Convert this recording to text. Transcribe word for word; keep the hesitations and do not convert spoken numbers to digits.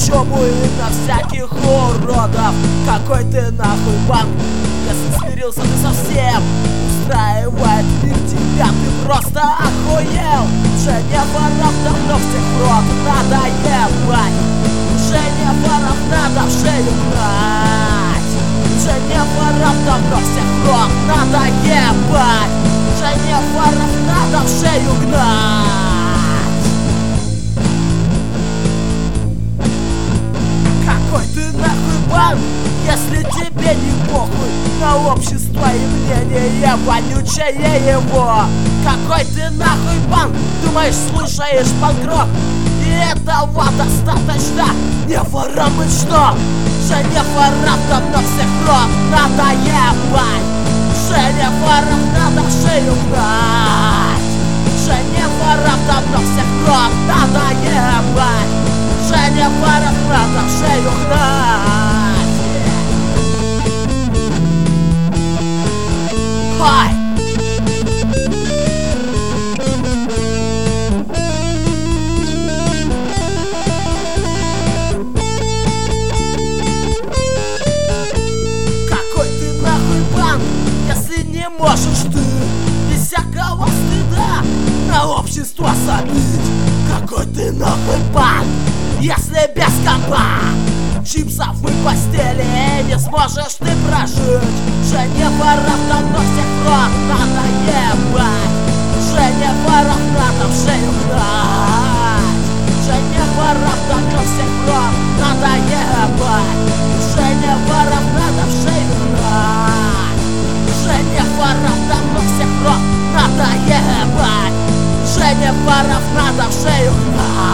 чему и на всяких уродов. Какой ты нахуй банк, если смирился ты совсем? Устраивает мир тебя, ты просто охуел. Женя воров давно всех в рот надо ебать. Женя воров надо в шею гнать. Женя воров давно всех в рот надо ебать. Женя воров надо в шею гнать. Какой ты нахуй банк, если тебе не похуй на общество и мнение вонючее его? Какой ты нахуй банк, думаешь, слушаешь панк-рок? И этого достаточно, не ворам быть что? Женя ворам давно всех в рот надо ебать. Женя ворам надо в шею гнать. Женя ворам давно всех в рот надо ебать. Женя ворам надо в шею гнать. Хай! Можешь ты без всякого стыда на общество забить? Какой ты нахуй банк, если без компа чипсов и постели не сможешь ты прожить? Жене воров давно всех в рот надо ебать. Жене воров надо в шею гнать. Жене воров давно всех в рот надо ебать. Жене воров надо в шею гнать. Женя воров давно всех в рот надо ебать. Женя воров надо в шею гнать.